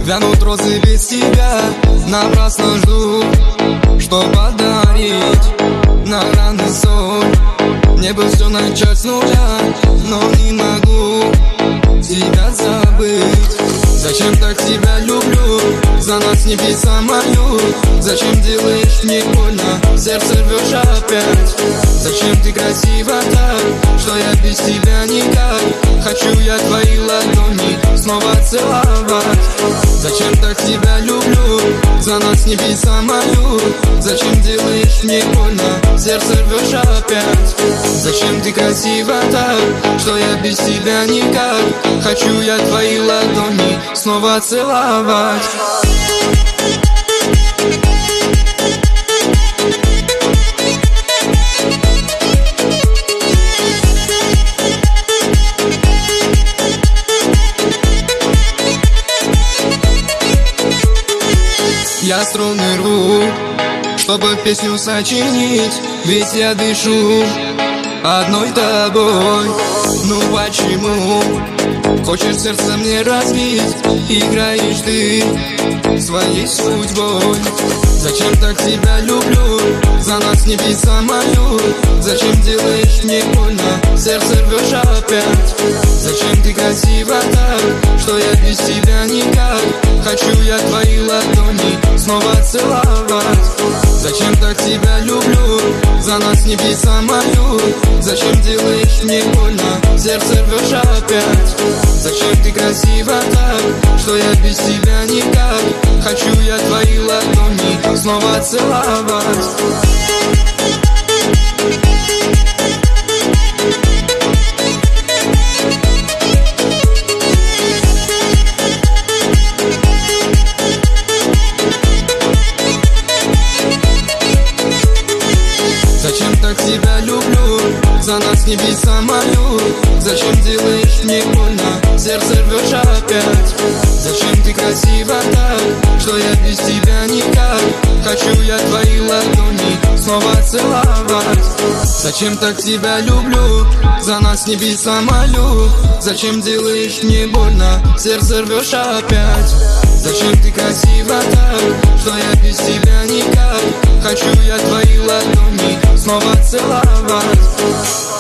Вянут розы без тебя, напрасно жду, что подарить на раны соль. Мне бы все начать с нуля, но не могу тебя забыть. Зачем так тебя люблю, за нас небеса молю. Зачем делаешь мне больно, сердце рвешь опять? Зачем ты красива так, что я без тебя никак? Хочу я твои ладони снова целовать. Зачем так тебя люблю, за нас небеса молю. Зачем делаешь мне больно, сердце рвешь опять? Зачем ты красива так, что я без тебя никак? Хочу я твои ладони снова целовать. Я струны рву, чтобы песню сочинить, ведь я дышу одной тобой. Ну почему хочешь сердце мне разбить? Играешь ты своей судьбой. Зачем так тебя люблю, за нас небеса молю. Зачем делаешь мне больно, сердце рвешь опять? Зачем ты красива так, что я без тебя никак? Хочу я твои ладони снова целовать. Зачем так тебя люблю, за нас небеса молю. Зачем делаешь мне больно, сердце рвешь опять? Зачем ты красива так, что я без тебя никак? Хочу я твои ладони снова целовать. Зачем так тебя люблю, за нас небеса молю. Зачем делаешь мне больно, сердце рвешь опять? Зачем ты красива так, что я без тебя никак? Хочу я твои ладони снова целовать. Зачем так тебя люблю, за нас небеса молю. Зачем делаешь мне больно, сердце рвешь опять? Зачем ты красива так, что я без тебя никак? Хочу я твои ладони снова целовать.